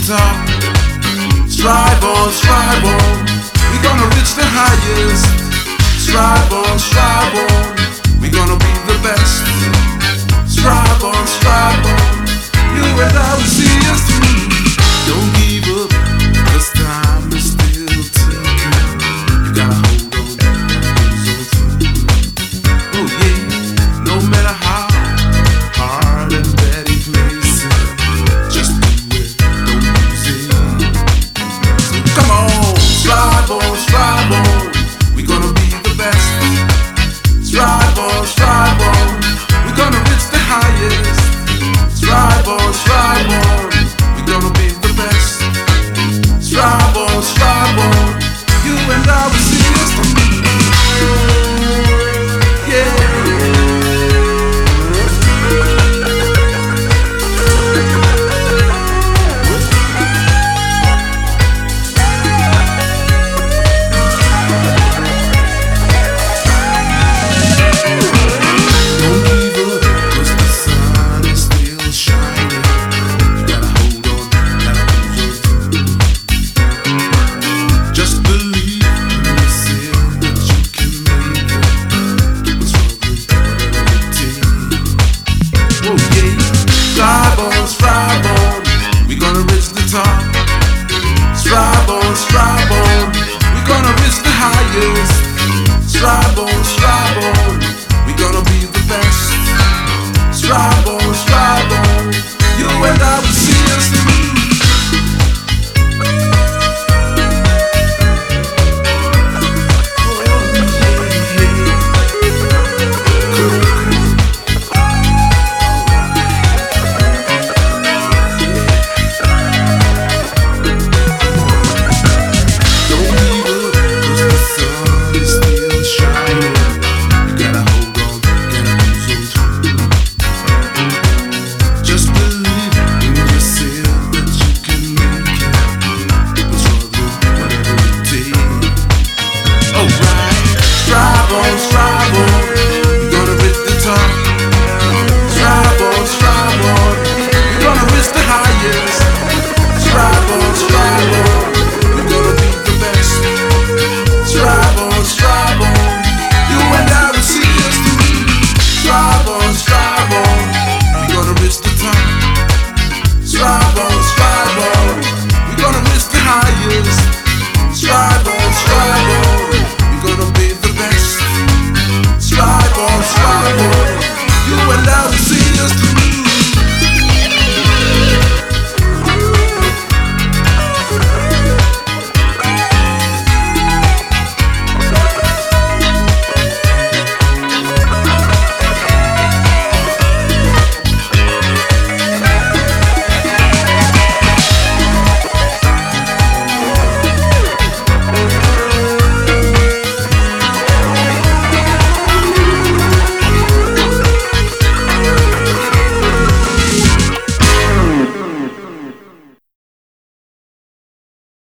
top. Strive on. We're gonna reach the highest. Strive on. We're gonna be the best. Strive on. You and I will see us through. Don't give up, 'cause time is still ticking. You gotta hold on, gotta through. Oh yeah, no matter how hard and bad it may seem, just do it, don't lose it. So come on, strive on. We're gonna be the best. Strive on. We're gonna reach the highest. Strive on. We're gonna be the best. Strive on. You and I will see us through. Yeah. Oh yeah.